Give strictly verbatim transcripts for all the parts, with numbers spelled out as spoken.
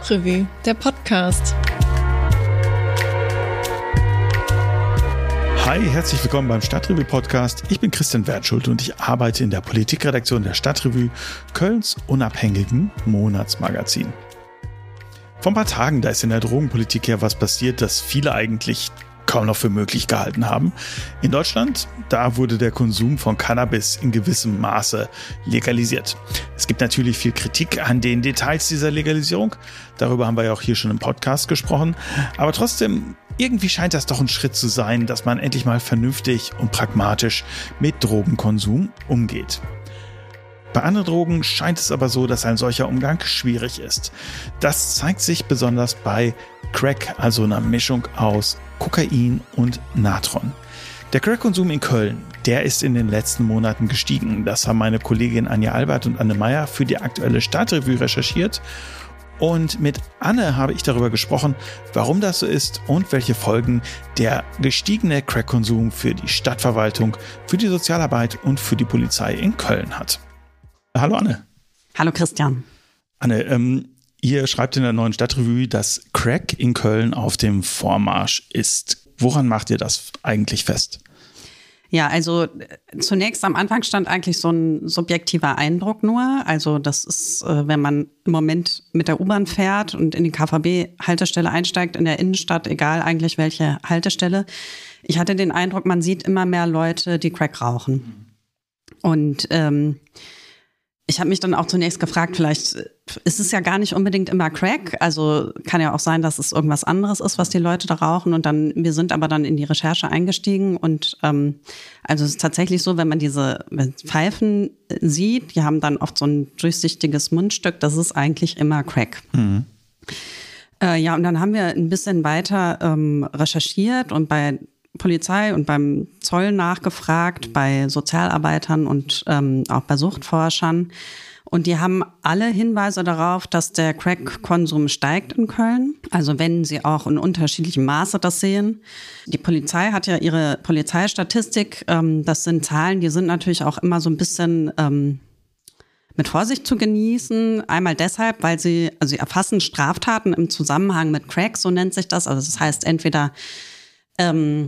Stadtrevue, der Podcast. Hi, herzlich willkommen beim Stadtrevue-Podcast. Ich bin Christian Wertschulte und ich arbeite in der Politikredaktion der Stadtrevue, Kölns unabhängigem Monatsmagazin. Vor ein paar Tagen, da ist in der Drogenpolitik ja was passiert, das viele eigentlich kaum noch für möglich gehalten haben. In Deutschland, da wurde der Konsum von Cannabis in gewissem Maße legalisiert. Es gibt natürlich viel Kritik an den Details dieser Legalisierung. Darüber haben wir ja auch hier schon im Podcast gesprochen. Aber trotzdem, irgendwie scheint das doch ein Schritt zu sein, dass man endlich mal vernünftig und pragmatisch mit Drogenkonsum umgeht. Bei anderen Drogen scheint es aber so, dass ein solcher Umgang schwierig ist. Das zeigt sich besonders bei Crack, also einer Mischung aus Kokain und Natron. Der Crack-Konsum in Köln, der ist in den letzten Monaten gestiegen. Das haben meine Kollegin Anja Albert und Anne Meyer für die aktuelle Stadtrevue recherchiert. Und mit Anne habe ich darüber gesprochen, warum das so ist und welche Folgen der gestiegene Crack-Konsum für die Stadtverwaltung, für die Sozialarbeit und für die Polizei in Köln hat. Hallo Anne. Hallo Christian. Anne, ähm, ihr schreibt in der neuen Stadtrevue, dass Crack in Köln auf dem Vormarsch ist. Woran macht ihr das eigentlich fest? Ja, also zunächst am Anfang stand eigentlich so ein subjektiver Eindruck nur. Also das ist, wenn man im Moment mit der U-Bahn fährt und in die K V B-Haltestelle einsteigt, in der Innenstadt, egal eigentlich welche Haltestelle. Ich hatte den Eindruck, man sieht immer mehr Leute, die Crack rauchen. Und ähm, ich habe mich dann auch zunächst gefragt, vielleicht ist es ja gar nicht unbedingt immer Crack. Also kann ja auch sein, dass es irgendwas anderes ist, was die Leute da rauchen. Und dann, wir sind aber dann in die Recherche eingestiegen. Und ähm, also es ist tatsächlich so, wenn man diese Pfeifen sieht, die haben dann oft so ein durchsichtiges Mundstück, das ist eigentlich immer Crack. Mhm. Äh, ja, und dann haben wir ein bisschen weiter ähm, recherchiert und bei Polizei und beim Zoll nachgefragt, bei Sozialarbeitern und ähm, auch bei Suchtforschern. Und die haben alle Hinweise darauf, dass der Crack-Konsum steigt in Köln. Also wenn sie auch in unterschiedlichem Maße das sehen. Die Polizei hat ja ihre Polizeistatistik. Ähm, das sind Zahlen, die sind natürlich auch immer so ein bisschen ähm, mit Vorsicht zu genießen. Einmal deshalb, weil sie, also sie erfassen Straftaten im Zusammenhang mit Crack, so nennt sich das. Also das heißt entweder ähm,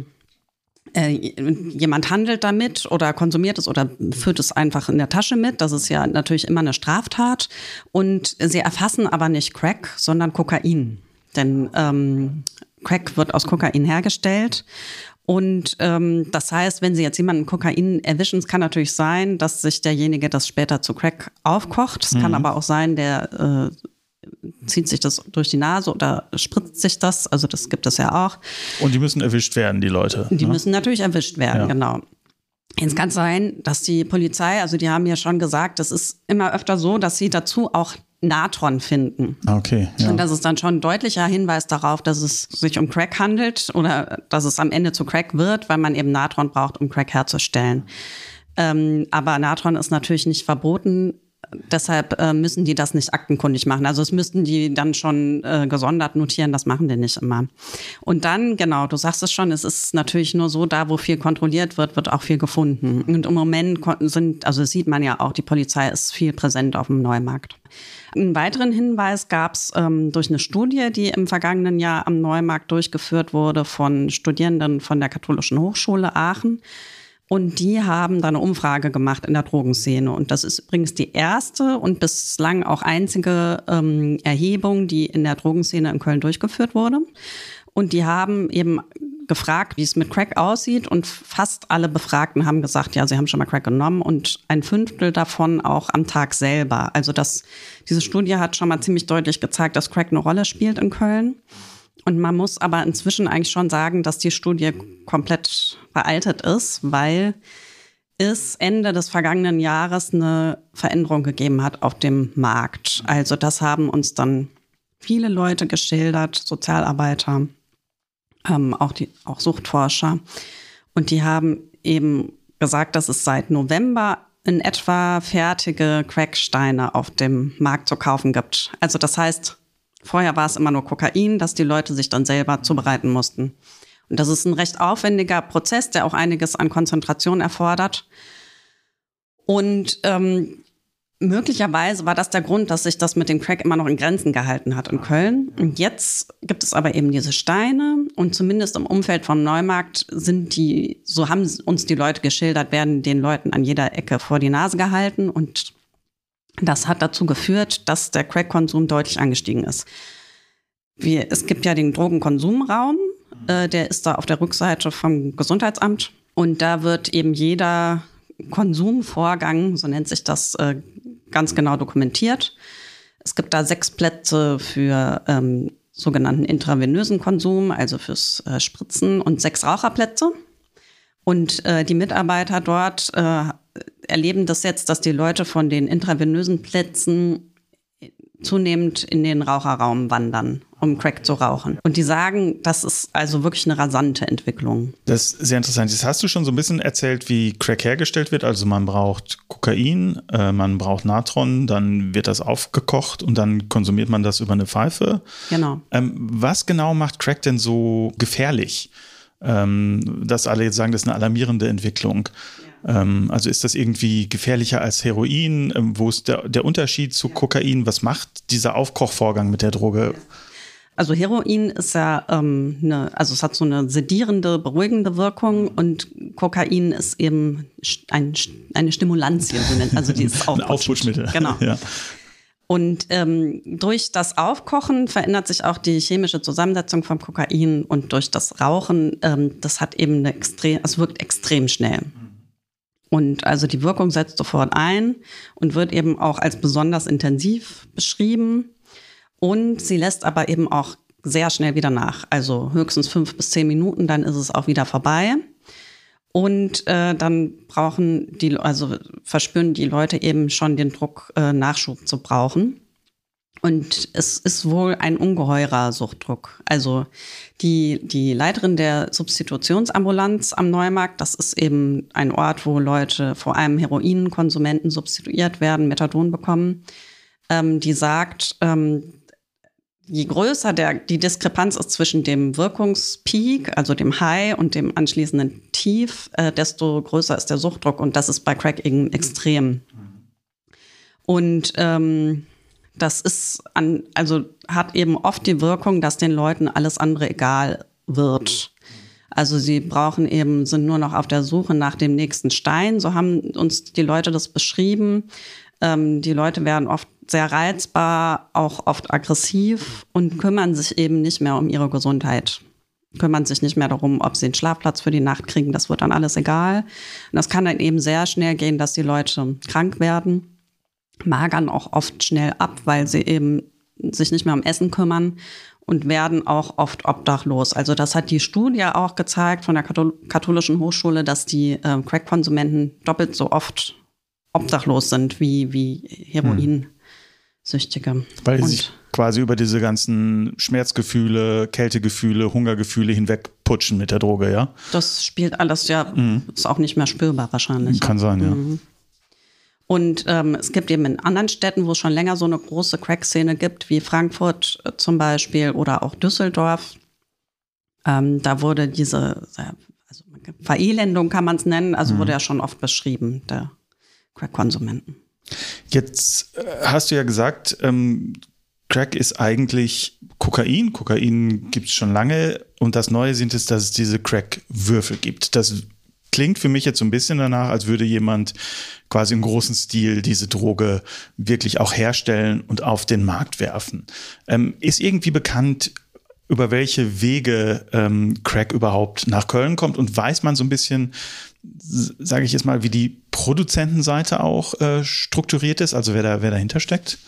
jemand handelt damit oder konsumiert es oder führt es einfach in der Tasche mit. Das ist ja natürlich immer eine Straftat. Und sie erfassen aber nicht Crack, sondern Kokain. Denn ähm, Crack wird aus Kokain hergestellt. Und ähm, das heißt, wenn Sie jetzt jemanden Kokain erwischen, es kann natürlich sein, dass sich derjenige das später zu Crack aufkocht. Es mhm. kann aber auch sein, der äh, zieht sich das durch die Nase oder spritzt sich das. Also das gibt es ja auch. Und die müssen erwischt werden, die Leute. Die ne? müssen natürlich erwischt werden, ja. genau. Jetzt kann es sein, dass die Polizei, also die haben ja schon gesagt, das ist immer öfter so, dass sie dazu auch Natron finden. Okay. Ja. Und das ist dann schon ein deutlicher Hinweis darauf, dass es sich um Crack handelt oder dass es am Ende zu Crack wird, weil man eben Natron braucht, um Crack herzustellen. Ähm, aber Natron ist natürlich nicht verboten. Deshalb äh, müssen die das nicht aktenkundig machen. Also es müssten die dann schon äh, gesondert notieren, das machen die nicht immer. Und dann, genau, du sagst es schon, es ist natürlich nur so, da wo viel kontrolliert wird, wird auch viel gefunden. Und im Moment sind, also das sieht man ja auch, die Polizei ist viel präsent auf dem Neumarkt. Einen weiteren Hinweis gab es ähm, durch eine Studie, die im vergangenen Jahr am Neumarkt durchgeführt wurde von Studierenden von der Katholischen Hochschule Aachen. Und die haben da eine Umfrage gemacht in der Drogenszene. Und das ist übrigens die erste und bislang auch einzige ähm, Erhebung, die in der Drogenszene in Köln durchgeführt wurde. Und die haben eben gefragt, wie es mit Crack aussieht. Und fast alle Befragten haben gesagt, ja, sie haben schon mal Crack genommen. Und ein Fünftel davon auch am Tag selber. Also das, diese Studie hat schon mal ziemlich deutlich gezeigt, dass Crack eine Rolle spielt in Köln. Und man muss aber inzwischen eigentlich schon sagen, dass die Studie komplett veraltet ist, weil es Ende des vergangenen Jahres eine Veränderung gegeben hat auf dem Markt. Also das haben uns dann viele Leute geschildert, Sozialarbeiter, ähm, auch die auch Suchtforscher. Und die haben eben gesagt, dass es seit November in etwa fertige Cracksteine auf dem Markt zu kaufen gibt. Also das heißt, vorher war es immer nur Kokain, das die Leute sich dann selber zubereiten mussten. Und das ist ein recht aufwendiger Prozess, der auch einiges an Konzentration erfordert. Und ähm, möglicherweise war das der Grund, dass sich das mit dem Crack immer noch in Grenzen gehalten hat in Köln. Und jetzt gibt es aber eben diese Steine und zumindest im Umfeld vom Neumarkt sind die, so haben uns die Leute geschildert, werden den Leuten an jeder Ecke vor die Nase gehalten und das hat dazu geführt, dass der Crack-Konsum deutlich angestiegen ist. Wir, es gibt ja den Drogenkonsumraum, äh, der ist da auf der Rückseite vom Gesundheitsamt und da wird eben jeder Konsumvorgang, so nennt sich das, äh, ganz genau dokumentiert. Es gibt da sechs Plätze für ähm, sogenannten intravenösen Konsum, also fürs äh, Spritzen und sechs Raucherplätze. Und äh, die Mitarbeiter dort äh, erleben das jetzt, dass die Leute von den intravenösen Plätzen zunehmend in den Raucherraum wandern, um Crack zu rauchen. Und die sagen, das ist also wirklich eine rasante Entwicklung. Das ist sehr interessant. Jetzt hast du schon so ein bisschen erzählt, wie Crack hergestellt wird. Also man braucht Kokain, äh, man braucht Natron, dann wird das aufgekocht und dann konsumiert man das über eine Pfeife. Genau. Ähm, was genau macht Crack denn so gefährlich? Ähm, dass alle jetzt sagen, das ist eine alarmierende Entwicklung. Ähm, also ist das irgendwie gefährlicher als Heroin? Ähm, wo ist der, der Unterschied zu Kokain? Was macht dieser Aufkochvorgang mit der Droge? Also Heroin ist ja ähm, eine, also es hat so eine sedierende, beruhigende Wirkung und Kokain ist eben ein, eine Stimulantie, so nennt, also die ist ein Aufputschmittel. Genau. Ja. Und ähm, durch das Aufkochen verändert sich auch die chemische Zusammensetzung vom Kokain und durch das Rauchen, ähm, das hat eben eine extrem, es wirkt extrem schnell. Und also die Wirkung setzt sofort ein und wird eben auch als besonders intensiv beschrieben. Und sie lässt aber eben auch sehr schnell wieder nach. Also höchstens fünf bis zehn Minuten, dann ist es auch wieder vorbei. Und äh, dann brauchen die, also verspüren die Leute eben schon den Druck, äh, Nachschub zu brauchen. Und es ist wohl ein ungeheurer Suchtdruck. Also die, die Leiterin der Substitutionsambulanz am Neumarkt, das ist eben ein Ort, wo Leute, vor allem Heroinkonsumenten, substituiert werden, Methadon bekommen. Ähm, die sagt, ähm, je größer der, die Diskrepanz ist zwischen dem Wirkungspeak, also dem High und dem anschließenden Tief, äh, desto größer ist der Suchtdruck. Und das ist bei Crack eben extrem. Und ähm, das ist an, also hat eben oft die Wirkung, dass den Leuten alles andere egal wird. Also sie brauchen eben, sind nur noch auf der Suche nach dem nächsten Stein. So haben uns die Leute das beschrieben. Ähm, die Leute werden oft sehr reizbar, auch oft aggressiv und kümmern sich eben nicht mehr um ihre Gesundheit. Kümmern sich nicht mehr darum, ob sie einen Schlafplatz für die Nacht kriegen. Das wird dann alles egal. Und das kann dann eben sehr schnell gehen, dass die Leute krank werden. Magern auch oft schnell ab, weil sie eben sich nicht mehr um Essen kümmern und werden auch oft obdachlos. Also das hat die Studie auch gezeigt von der Katholischen Hochschule, dass die äh, Crack-Konsumenten doppelt so oft obdachlos sind wie, wie Heroinsüchtige. Weil sie und sich quasi über diese ganzen Schmerzgefühle, Kältegefühle, Hungergefühle hinweg putschen mit der Droge, ja? Das spielt alles ja, mhm. ist auch nicht mehr spürbar wahrscheinlich. Kann sein, ja. Mhm. Und ähm, es gibt eben in anderen Städten, wo es schon länger so eine große Crack-Szene gibt, wie Frankfurt äh, zum Beispiel oder auch Düsseldorf. Ähm, da wurde diese also Verelendung, kann man es nennen, also mhm. wurde ja schon oft beschrieben, der Crack-Konsumenten. Jetzt äh, hast du ja gesagt, ähm, Crack ist eigentlich Kokain. Kokain gibt es schon lange und das Neue sind es, dass es diese Crack-Würfel gibt. Das klingt für mich jetzt so ein bisschen danach, als würde jemand quasi im großen Stil diese Droge wirklich auch herstellen und auf den Markt werfen. Ähm, ist irgendwie bekannt, über welche Wege ähm, Crack überhaupt nach Köln kommt? Und weiß man so ein bisschen, sage ich jetzt mal, wie die Produzentenseite auch äh, strukturiert ist? Also wer da, wer dahinter steckt?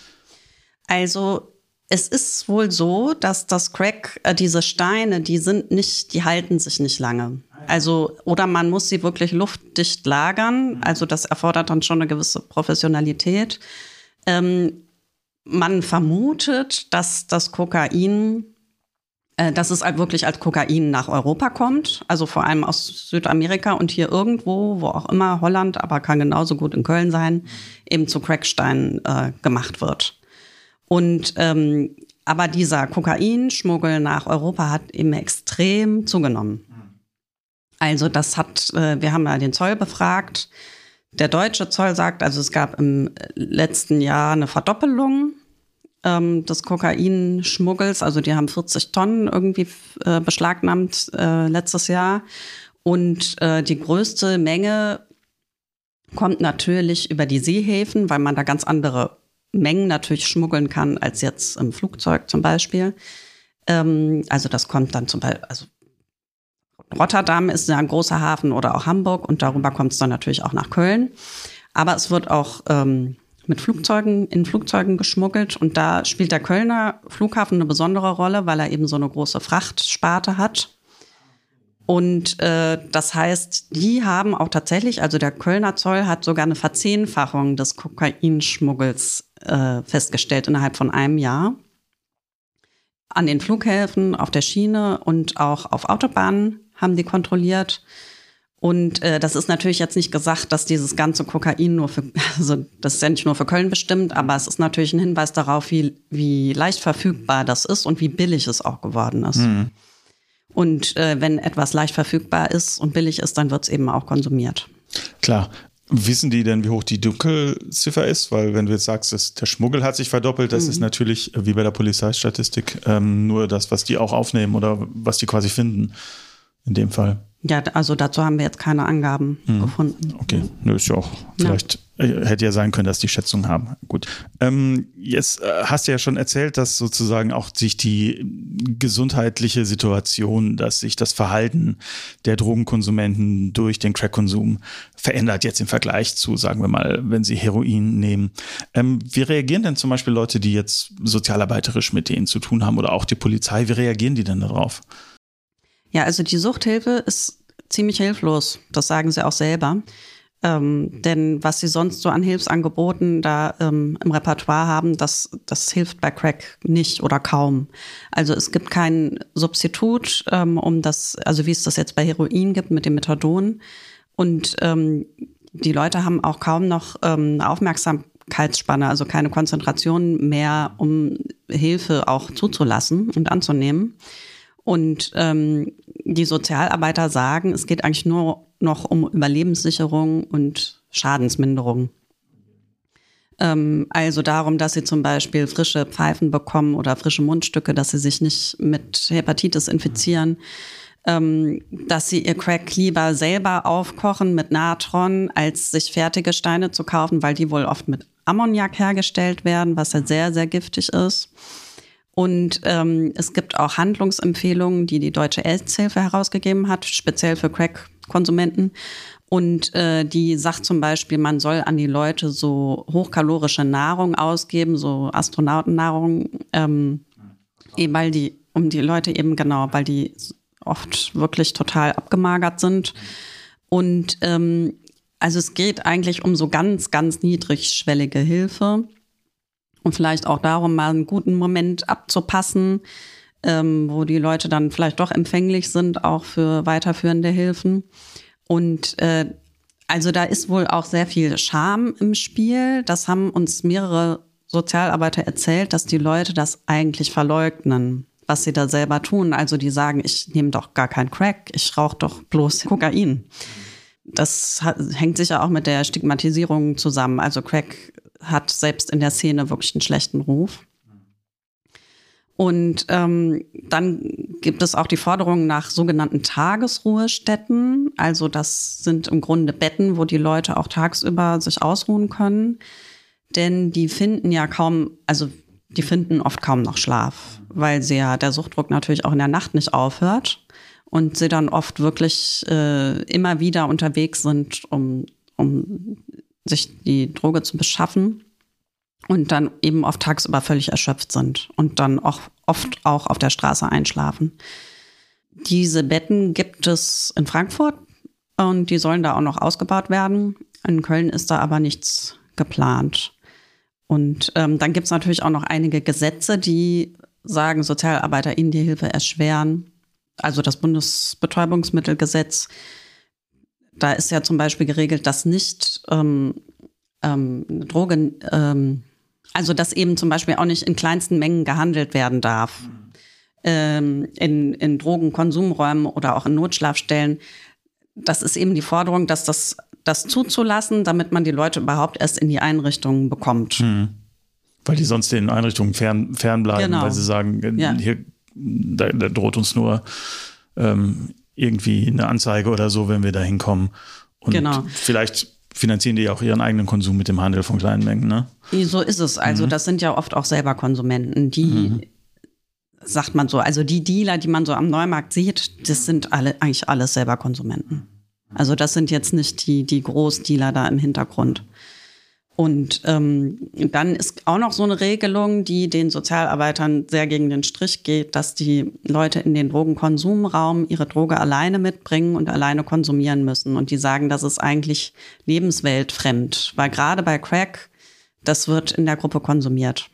Also es ist wohl so, dass das Crack, äh, diese Steine, die sind nicht, die halten sich nicht lange. Also, oder man muss sie wirklich luftdicht lagern. Also das erfordert dann schon eine gewisse Professionalität. Ähm, man vermutet, dass das Kokain, äh, dass es halt wirklich als Kokain nach Europa kommt. Also vor allem aus Südamerika und hier irgendwo, wo auch immer, Holland, aber kann genauso gut in Köln sein, eben zu Cracksteinen äh, gemacht wird. Und ähm, aber dieser Kokainschmuggel nach Europa hat eben extrem zugenommen. Also das hat, äh, wir haben ja den Zoll befragt, Der deutsche Zoll sagt, also es gab im letzten Jahr eine Verdoppelung ähm, des Kokainschmuggels. Also die haben vierzig Tonnen irgendwie äh, beschlagnahmt äh, letztes Jahr. Und äh, die größte Menge kommt natürlich über die Seehäfen, weil man da ganz andere Mengen natürlich schmuggeln kann als jetzt im Flugzeug zum Beispiel. Ähm, also das kommt dann zum Beispiel, also Rotterdam ist ja ein großer Hafen oder auch Hamburg und darüber kommt es dann natürlich auch nach Köln. Aber es wird auch ähm, mit Flugzeugen, in Flugzeugen geschmuggelt und da spielt der Kölner Flughafen eine besondere Rolle, weil er eben so eine große Frachtsparte hat. Und äh, das heißt, die haben auch tatsächlich, also der Kölner Zoll hat sogar eine Verzehnfachung des Kokainschmuggels äh, festgestellt innerhalb von einem Jahr. An den Flughäfen, auf der Schiene und auch auf Autobahnen haben die kontrolliert. Und äh, das ist natürlich jetzt nicht gesagt, dass dieses ganze Kokain nur für, also das ist ja nicht nur für Köln bestimmt, aber es ist natürlich ein Hinweis darauf, wie, wie leicht verfügbar das ist und wie billig es auch geworden ist. Mhm. Und äh, wenn etwas leicht verfügbar ist und billig ist, dann wird es eben auch konsumiert. Klar. Wissen die denn, wie hoch die Dunkelziffer ist? Weil wenn du jetzt sagst, dass der Schmuggel hat sich verdoppelt, das mhm. ist natürlich wie bei der Polizeistatistik ähm, nur das, was die auch aufnehmen oder was die quasi finden in dem Fall. Ja, also dazu haben wir jetzt keine Angaben mhm. gefunden. Okay, nö, ist ja auch vielleicht, ja. hätte ja sein können, dass die Schätzungen haben. Gut. Ähm, jetzt äh, hast du ja schon erzählt, dass sozusagen auch sich die gesundheitliche Situation, dass sich das Verhalten der Drogenkonsumenten durch den Crack-Konsum verändert, jetzt im Vergleich zu, sagen wir mal, wenn sie Heroin nehmen. Ähm, wie reagieren denn zum Beispiel Leute, die jetzt sozialarbeiterisch mit denen zu tun haben oder auch die Polizei, wie reagieren die denn darauf? Ja, also die Suchthilfe ist ziemlich hilflos, das sagen sie auch selber. Ähm, denn was sie sonst so an Hilfsangeboten da ähm, im Repertoire haben, das, das hilft bei Crack nicht oder kaum. Also es gibt kein Substitut, ähm, um das, also wie es das jetzt bei Heroin gibt mit dem Methadon. Und ähm, die Leute haben auch kaum noch ähm, eine Aufmerksamkeitsspanne, also keine Konzentration mehr, um Hilfe auch zuzulassen und anzunehmen. Und ähm, die Sozialarbeiter sagen, es geht eigentlich nur noch um Überlebenssicherung und Schadensminderung. Ähm, also darum, dass sie zum Beispiel frische Pfeifen bekommen oder frische Mundstücke, dass sie sich nicht mit Hepatitis infizieren, ähm, dass sie ihr Crack lieber selber aufkochen mit Natron, als sich fertige Steine zu kaufen, weil die wohl oft mit Ammoniak hergestellt werden, was ja sehr, sehr giftig ist. Und ähm, es gibt auch Handlungsempfehlungen, die die Deutsche AIDS-Hilfe herausgegeben hat, speziell für Crack-Konsumenten. Und äh, die sagt zum Beispiel, man soll an die Leute so hochkalorische Nahrung ausgeben, so Astronautennahrung, ähm, eben weil die, um die Leute eben genau, weil die oft wirklich total abgemagert sind. Und ähm, also es geht eigentlich um so ganz, ganz niedrigschwellige Hilfe. Und vielleicht auch darum, mal einen guten Moment abzupassen, ähm, wo die Leute dann vielleicht doch empfänglich sind, auch für weiterführende Hilfen. Und äh, also da ist wohl auch sehr viel Scham im Spiel. Das haben uns mehrere Sozialarbeiter erzählt, dass die Leute das eigentlich verleugnen, was sie da selber tun. Also die sagen, ich nehme doch gar kein Crack, ich rauche doch bloß Kokain. Das hat, hängt sicher auch mit der Stigmatisierung zusammen. Also Crack hat selbst in der Szene wirklich einen schlechten Ruf. Und ähm, dann gibt es auch die Forderung nach sogenannten Tagesruhestätten. Also das sind im Grunde Betten, wo die Leute auch tagsüber sich ausruhen können. Denn die finden ja kaum, also die finden oft kaum noch Schlaf, weil sie ja der Suchtdruck natürlich auch in der Nacht nicht aufhört. Und sie dann oft wirklich äh, immer wieder unterwegs sind, um, um sich die Droge zu beschaffen und dann eben oft tagsüber völlig erschöpft sind und dann auch oft auch auf der Straße einschlafen. Diese Betten gibt es in Frankfurt und die sollen da auch noch ausgebaut werden. In Köln ist da aber nichts geplant. Und ähm, dann gibt es natürlich auch noch einige Gesetze, die sagen, Sozialarbeiter ihnen die Hilfe erschweren. Also das Bundesbetäubungsmittelgesetz, da ist ja zum Beispiel geregelt, dass nicht ähm, ähm, Drogen, ähm, also dass eben zum Beispiel auch nicht in kleinsten Mengen gehandelt werden darf. Mhm. Ähm, in, in Drogenkonsumräumen oder auch in Notschlafstellen. das ist eben die Forderung, dass das, das zuzulassen, damit man die Leute überhaupt erst in die Einrichtungen bekommt. Mhm. Weil die sonst den Einrichtungen fern, fernbleiben, genau. weil sie sagen, ja. hier da, da droht uns nur ähm, irgendwie eine Anzeige oder so, wenn wir da hinkommen. Und genau. vielleicht finanzieren die auch ihren eigenen Konsum mit dem Handel von kleinen Mengen, ne? So ist es. Also mhm. das sind ja oft auch selber Konsumenten, die, mhm. sagt man so, also die Dealer, die man so am Neumarkt sieht, das sind alle eigentlich alles selber Konsumenten. Also das sind jetzt nicht die, die Großdealer da im Hintergrund. Und ähm, dann ist auch noch so eine Regelung, die den Sozialarbeitern sehr gegen den Strich geht, dass die Leute in den Drogenkonsumraum ihre Droge alleine mitbringen und alleine konsumieren müssen. Und die sagen, das ist eigentlich lebensweltfremd, weil gerade bei Crack, das wird in der Gruppe konsumiert.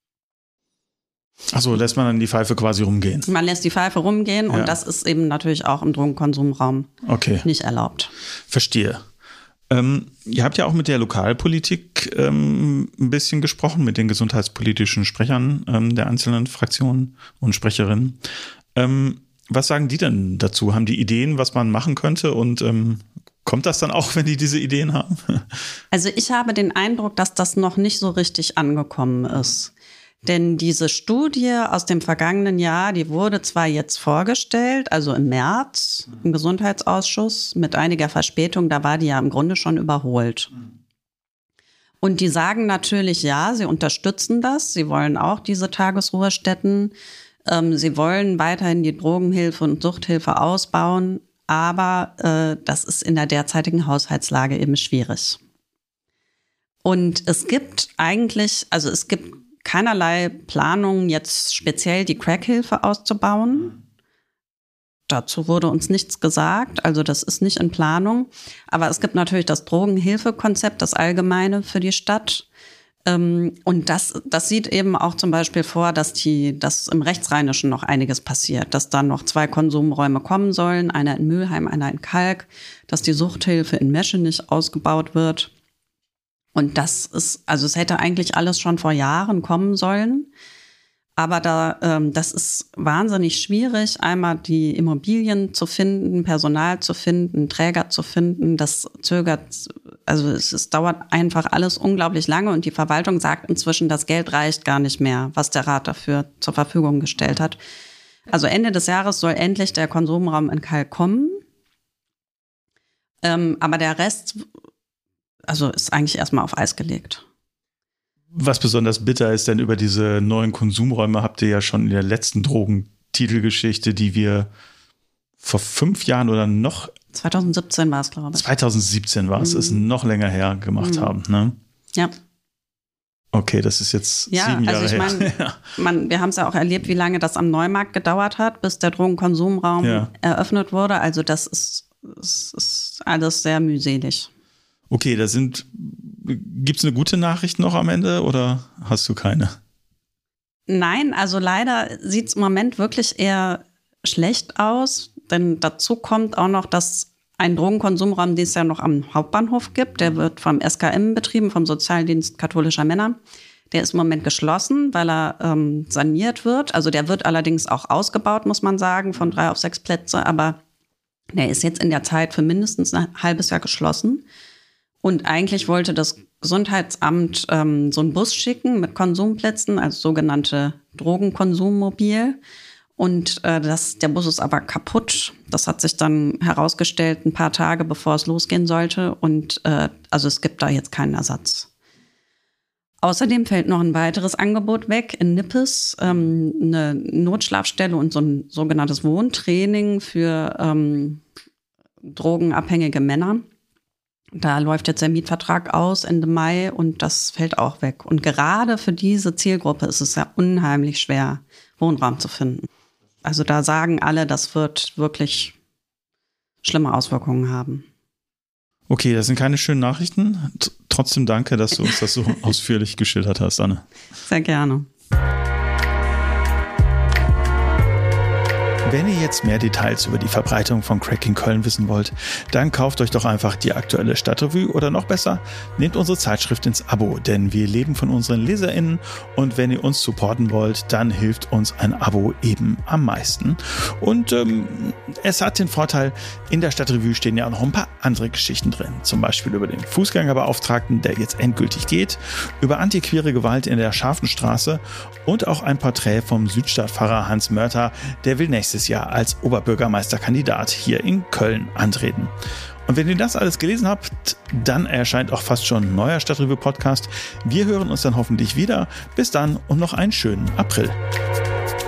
Ach so, lässt man dann die Pfeife quasi rumgehen? Man lässt die Pfeife rumgehen ja. und das ist eben natürlich auch im Drogenkonsumraum okay. nicht erlaubt. Verstehe. Ähm, ihr habt ja auch mit der Lokalpolitik ähm, ein bisschen gesprochen, mit den gesundheitspolitischen Sprechern ähm, der einzelnen Fraktionen und Sprecherinnen. Ähm, was sagen die denn dazu? Haben die Ideen, was man machen könnte? Und ähm, kommt das dann auch, wenn die diese Ideen haben? Also ich habe den Eindruck, dass das noch nicht so richtig angekommen ist. Denn diese Studie aus dem vergangenen Jahr, die wurde zwar jetzt vorgestellt, also im März im Gesundheitsausschuss mit einiger Verspätung, da war die ja im Grunde schon überholt. Und die sagen natürlich, ja, sie unterstützen das, sie wollen auch diese Tagesruhestätten, ähm, sie wollen weiterhin die Drogenhilfe und Suchthilfe ausbauen, aber äh, das ist in der derzeitigen Haushaltslage eben schwierig. Und es gibt eigentlich, also es gibt keinerlei Planung, jetzt speziell die Crackhilfe auszubauen. Dazu wurde uns nichts gesagt, also das ist nicht in Planung. Aber es gibt natürlich das Drogenhilfekonzept, das allgemeine für die Stadt. Und das, das sieht eben auch zum Beispiel vor, dass, die, dass im Rechtsrheinischen noch einiges passiert, dass dann noch zwei Konsumräume kommen sollen, einer in Mülheim, einer in Kalk, dass die Suchthilfe in Meschenich ausgebaut wird. Und das ist, also es hätte eigentlich alles schon vor Jahren kommen sollen. Aber da, ähm, das ist wahnsinnig schwierig, einmal die Immobilien zu finden, Personal zu finden, Träger zu finden. Das zögert, also es, es dauert einfach alles unglaublich lange. Und die Verwaltung sagt inzwischen, das Geld reicht gar nicht mehr, was der Rat dafür zur Verfügung gestellt hat. Also Ende des Jahres soll endlich der Konsumraum in Kalk kommen. Ähm, aber der Rest Also ist eigentlich erstmal auf Eis gelegt. Was besonders bitter ist, denn über diese neuen Konsumräume habt ihr ja schon in der letzten Drogentitelgeschichte, die wir vor fünf Jahren oder noch zwanzig siebzehn war es, glaube ich. zwanzig siebzehn war es, mhm. ist noch länger her gemacht mhm. haben, ne? Ja. Okay, das ist jetzt ja, sieben Jahre also ich her. Mein, man, wir haben es ja auch erlebt, wie lange das am Neumarkt gedauert hat, bis der Drogenkonsumraum ja. eröffnet wurde. Also das ist, das ist alles sehr mühselig. Okay, da sind, gibt's eine gute Nachricht noch am Ende oder hast du keine? Nein, also leider sieht es im Moment wirklich eher schlecht aus, denn dazu kommt auch noch, dass ein Drogenkonsumraum, den es ja noch am Hauptbahnhof gibt, der wird vom S K M betrieben, vom Sozialdienst katholischer Männer. Der ist im Moment geschlossen, weil er ähm, saniert wird. Also der wird allerdings auch ausgebaut, muss man sagen, von drei auf sechs Plätze, aber der ist jetzt in der Zeit für mindestens ein halbes Jahr geschlossen. Und eigentlich wollte das Gesundheitsamt ähm, so einen Bus schicken mit Konsumplätzen, also sogenannte Drogenkonsummobil. Und äh, das, der Bus ist aber kaputt. Das hat sich dann herausgestellt, ein paar Tage bevor es losgehen sollte. Und äh, also es gibt da jetzt keinen Ersatz. Außerdem fällt noch ein weiteres Angebot weg in Nippes, ähm, eine Notschlafstelle und so ein sogenanntes Wohntraining für ähm, drogenabhängige Männer. Da läuft jetzt der Mietvertrag aus Ende Mai und das fällt auch weg. Und gerade für diese Zielgruppe ist es ja unheimlich schwer, Wohnraum zu finden. Also da sagen alle, das wird wirklich schlimme Auswirkungen haben. Okay, das sind keine schönen Nachrichten. T- trotzdem danke, dass du uns das so ausführlich geschildert hast, Anne. Sehr gerne. Wenn ihr jetzt mehr Details über die Verbreitung von Crack in Köln wissen wollt, dann kauft euch doch einfach die aktuelle Stadtrevue oder noch besser, nehmt unsere Zeitschrift ins Abo, denn wir leben von unseren LeserInnen und wenn ihr uns supporten wollt, dann hilft uns ein Abo eben am meisten. Und ähm, es hat den Vorteil, in der Stadtrevue stehen ja auch noch ein paar andere Geschichten drin, zum Beispiel über den Fußgängerbeauftragten, der jetzt endgültig geht, über antiqueere Gewalt in der Scharfenstraße und auch ein Porträt vom Südstadtpfarrer Hans Mörter, der will nächstes Jahr als Oberbürgermeisterkandidat hier in Köln antreten. Und wenn ihr das alles gelesen habt, dann erscheint auch fast schon ein neuer Stadtrevue-Podcast. Wir hören uns dann hoffentlich wieder. Bis dann und noch einen schönen April.